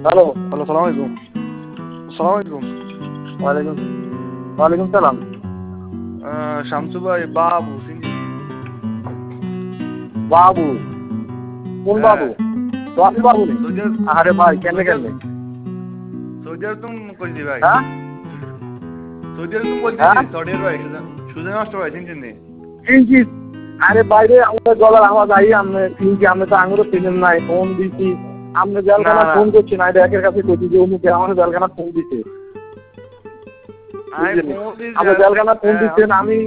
Hello hello, সালাম আলাইকুম। সালাম আলাইকুম। ওয়ালাইকুম সালাম। শামসু ভাই, বাবু চিনি? বাবু? কোন বাবু? তোয়ালি বাবু নি? আরে ভাই কেমনে কেমনে? সৌদি আরব তুমি কইছি ভাই। হ্যাঁ সৌদি আরব তুমি বলছি সৌদির ভাই সুজন মাস্টার ভাই চিনছেন নি? চিনছি। আরে বাইরে আমাদের গলার আওয়াজ আই আমি চিনছি। আমি তো আঙুরও চিনেন নাই, ফোন দিছি। আপনি জেলখানা ফোন করছেন, আইডা একের কাছে কইছি যে অমুকে আমাদের জেলখানা ফোন দিছে। আপনি জেলখানা ফোন দিচ্ছেন, আমি